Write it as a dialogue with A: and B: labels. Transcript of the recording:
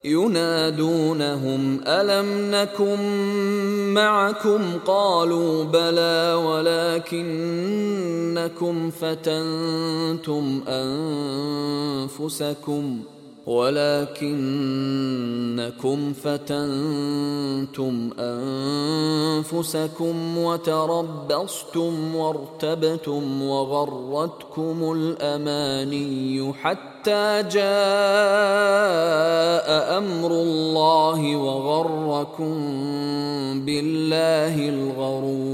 A: ينادونهم ألم نكن معكم قالوا بلى ولكنكم فتنتم أنفسكم وتربصتم وارتبتم وغرتكم الأماني حتى جاء أمر الله وغركم بالله الغرور.